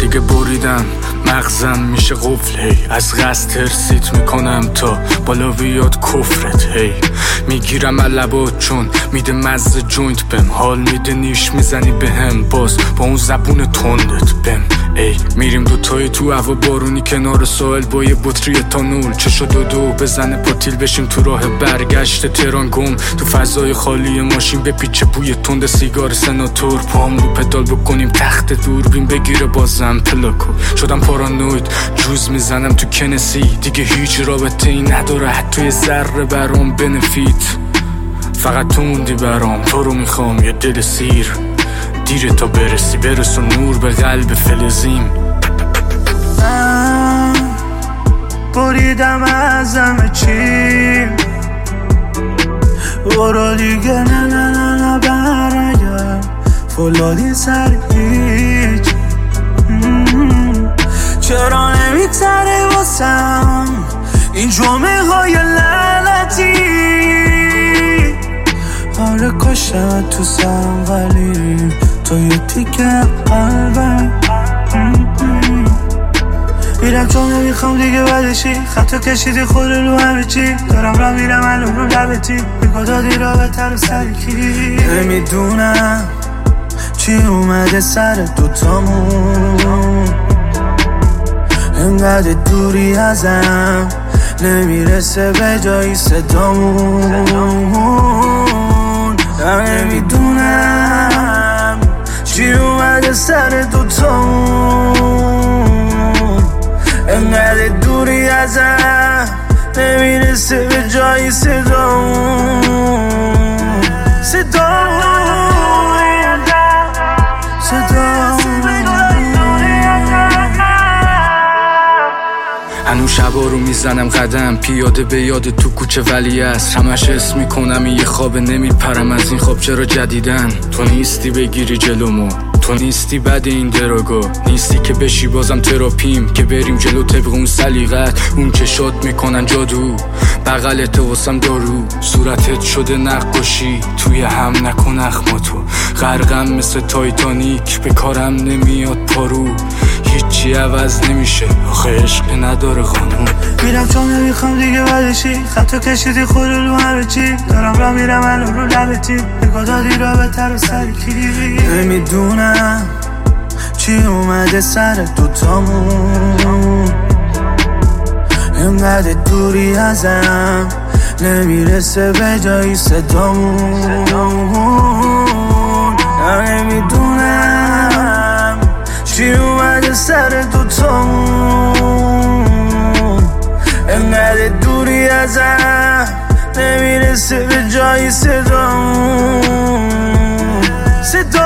دیگه بریدم مغزم میشه قفل هی از قصد ترسیت میکنم تا بالا بیاد کفرت هی میگیرم لبات چون میده مزه جوینت بهم حال میده نیش میزنی بهم باز با اون زبون تندت بهم ای میریم دوتایی تو هوا بارونی کنار ساحل با یه بطری تانول چشو دو بزنه پاتیل بشیم تو راه برگشت تهران گم تو فضای خالی ماشین بپیچه بوی تند سیگار سناتور پام رو پدال بکنیم تخت دوربین بگیره بازم پلاکو شدم پارانوید جوز میزنم تو کنسی دیگه هیچ رابطه ای نداره حتی یه ذره برام بنفیت فقط تو موندی برام تو رو میخوام یه دل سیر دیره تا برس و نور به قلب فلزیم بریدم از همه چی برو دیگه نه برگرد فولادی سر هیچ چرا نمیگذره واسم این جمعه های لعنتی آره کشت تو سرم ولی تو یه تیکه قلبم میرم چون نمیخوام دیگه بدشی خطا کشیدی خود رو همه چی دارم را میرم الان رو لبتی بگو دادی را بهتر و سرکی نمیدونم چی اومده سر دوتامون انقدر دوری ازم نمیرسه به جایی صدامون نمیدونم چی اومده سر دوتامون انقدر دوری ازم نمیرسه به جایی صدامون هنوز شبا رو میزنم قدم پیاده به یاد تو کوچه ولی است همش اسم میکنم یه خوابه نمیپرم از این خواب چرا جدیدن تو نیستی بگیری جلومو تو نیستی بعد این دراگا نیستی که بشی بازم تراپیم که بریم جلو طبق اون سلیقت اون چشات میکنن جادو بغلت واسم دارو صورتت شده نقاشی توی هم نکن اخماتو غرقم مثل تایتانیک به کارم نمیاد پارو هیچی عوض نمیشه آخه عشق نداره قانون میرم چون نمیخوام دیگه بدشی خطا کشیدی خود رو همه چی دارم را میرم الان رو لبتی بگو دادی را بهتر و سرکی نمیدونم چی اومده سر دوتامون انقدر دوری ازم نمیرسه به جایی صدامون نمیدونم چی اومده سر دوتامون انقدر دوری ازم نمیرسه به جایی صدامون